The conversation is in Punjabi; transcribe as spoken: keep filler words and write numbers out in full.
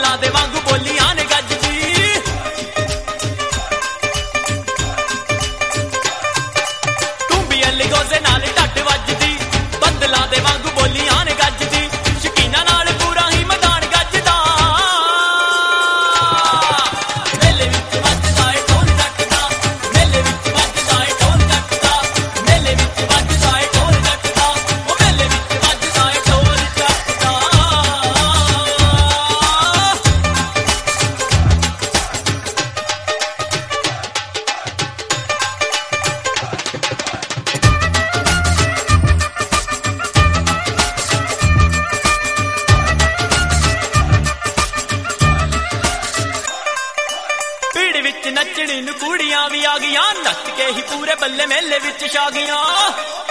ਬੱਦਲਾਂ ਦੇ ਵਾਂਗੂ ਬੋਲੀਆਂ ਨੇ ਗੱਜਦੀ। ਟੁੰਬੀਆਂ ਲਿਗੋਜ਼ੇ ਨਾਲ ਢੱਡ ਵੱਜਦੀ, ਬੱਦਲਾਂ ਦੇ ਵਾਂਗੂ ਬੋਲੀਆਂ ਨੇ ਗੱਜਦੀ। ਸ਼ਕੀਨਾ ਨਾਲ ਪੂਰਾ ਹੀ ਮੈਦਾਨ ਗੱਜਦਾ, ਮੇਲੇ ਵਿੱਚ ਵੱਜਦਾ ਏ ਢੋਲ ਜੱਟ ਦਾ, ਮੇਲੇ ਵਿੱਚ ਵੱਜਦਾ ਏ ਢੋਲ ਜੱਟ ਦਾ, ਮੇਲੇ ਵਿੱਚ ਵੱਜਦਾ ਏ ਢੋਲ ਜੱਟ ਦਾ, ਉਹ ਮੇਲੇ ਵਿੱਚ ਵੱਜਦਾ ਏ ਢੋਲ ਜੱਟ ਦਾ। ਭੀੜ ਵਿੱਚ ਨੱਚਣੀ ਨੂੰ ਕੁੜੀਆਂ ਵੀ ਆ ਗਈਆਂ, ਨੱਚ ਕੇ ਹੀ ਪੂਰੇ ਬੱਲੇ ਮੇਲੇ ਵਿੱਚ ਛਾ ਗਈਆਂ।